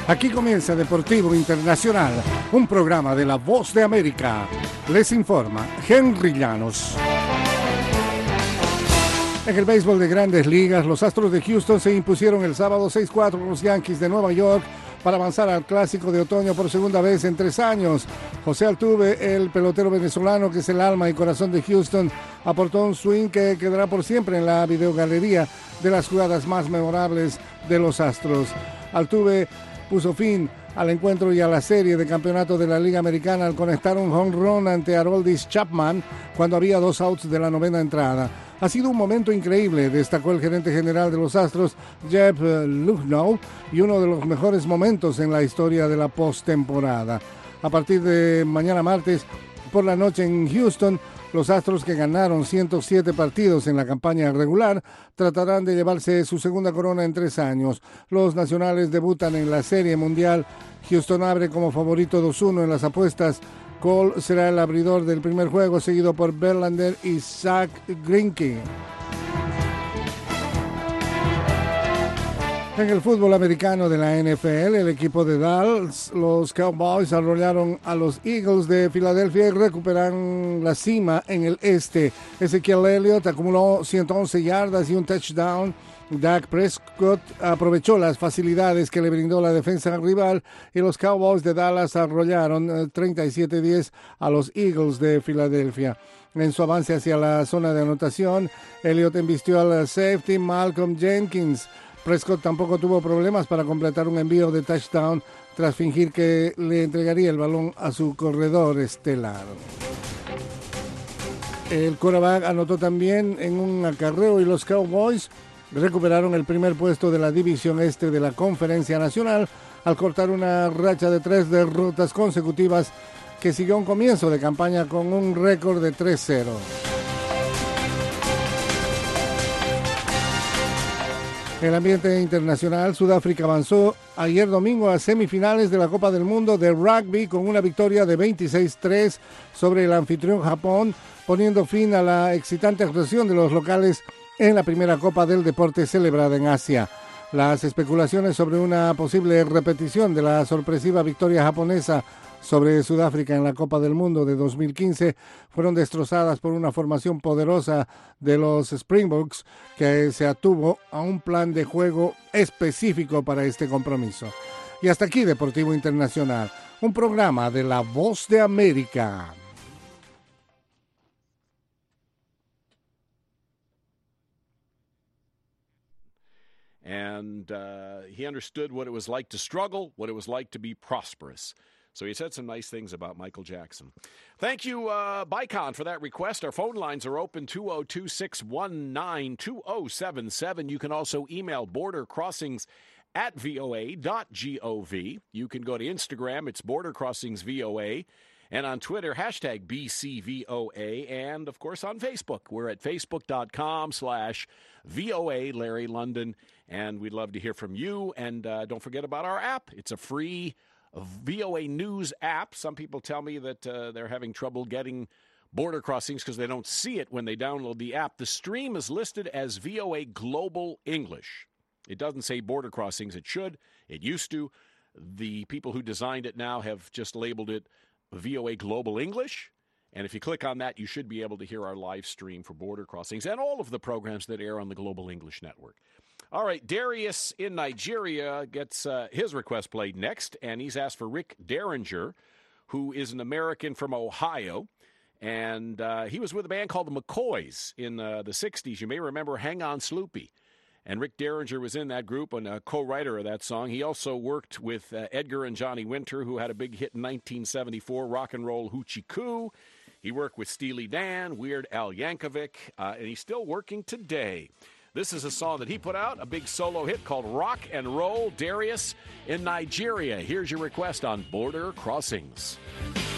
Aquí comienza Deportivo Internacional, un programa de La Voz de América. Les informa Henry Llanos. En el béisbol de Grandes Ligas, los Astros de Houston se impusieron el sábado 6-4 con los Yankees de Nueva York para avanzar al Clásico de Otoño por segunda vez en 3 años. José Altuve, el pelotero venezolano que es el alma y corazón de Houston, aportó un swing que quedará por siempre en la videogalería de las jugadas más memorables de los Astros. Altuve puso fin al encuentro y a la serie de campeonato de la Liga Americana al conectar un home run ante Aroldis Chapman cuando había 2 outs de la 9ª entrada. Ha sido un momento increíble, destacó el gerente general de los Astros, Jeff Luhnow, y uno de los mejores momentos en la historia de la postemporada. A partir de mañana martes por la noche en Houston, los Astros, que ganaron 107 partidos en la campaña regular, tratarán de llevarse su segunda corona en 3 años. Los nacionales debutan en la Serie Mundial. Houston abre como favorito 2-1 en las apuestas. Cole será el abridor del primer juego, seguido por Verlander y Zach Greinke. En el fútbol americano de la NFL, el equipo de Dallas, los Cowboys, arrollaron a los Eagles de Filadelfia y recuperan la cima en el este. Ezekiel Elliott acumuló 111 yardas y un touchdown. Dak Prescott aprovechó las facilidades que le brindó la defensa rival y los Cowboys de Dallas arrollaron 37-10 a los Eagles de Filadelfia. En su avance hacia la zona de anotación, Elliott embistió al safety Malcolm Jenkins. Prescott tampoco tuvo problemas para completar un envío de touchdown tras fingir que le entregaría el balón a su corredor estelar. El quarterback anotó también en un acarreo y los Cowboys recuperaron el primer puesto de la división este de la Conferencia Nacional al cortar una racha de 3 derrotas consecutivas que siguió un comienzo de campaña con un récord de 3-0. En el ambiente internacional, Sudáfrica avanzó ayer domingo a semifinales de la Copa del Mundo de Rugby con una victoria de 26-3 sobre el anfitrión Japón, poniendo fin a la excitante actuación de los locales en la primera Copa del Deporte celebrada en Asia. Las especulaciones sobre una posible repetición de la sorpresiva victoria japonesa sobre Sudáfrica en la Copa del Mundo de 2015 fueron destrozadas por una formación poderosa de los Springboks que se atuvo a un plan de juego específico para este compromiso. Y hasta aquí Deportivo Internacional, un programa de La Voz de América. And he understood what it was like to struggle, what it was like to be prosperous. So he said some nice things about Michael Jackson. Thank you, Bicon, for that request. Our phone lines are open, 202-619-2077. You can also email bordercrossings@voa.gov. You can go to Instagram, it's bordercrossingsvoa. And on Twitter, hashtag BCVOA. And, of course, on Facebook. We're at facebook.com/VOA Larry London. And we'd love to hear from you. And don't forget about our app. It's a free VOA News app. Some people tell me that they're having trouble getting Border Crossings because they don't see it when they download the app. The stream is listed as VOA Global English. It doesn't say Border Crossings. It should. It used to. The people who designed it now have just labeled it VOA Global English. And if you click on that, you should be able to hear our live stream for Border Crossings and all of the programs that air on the Global English Network. All right, Darius in Nigeria gets his request played next, and he's asked for Rick Derringer, who is an American from Ohio, and he was with a band called the McCoys in the 60s. You may remember Hang On Sloopy, and Rick Derringer was in that group and a co-writer of that song. He also worked with Edgar and Johnny Winter, who had a big hit in 1974, Rock and Roll Hoochie Coo. He worked with Steely Dan, Weird Al Yankovic, and he's still working today. This is a song that he put out, a big solo hit called Rock and Roll. Darius in Nigeria. Here's your request on Border Crossings.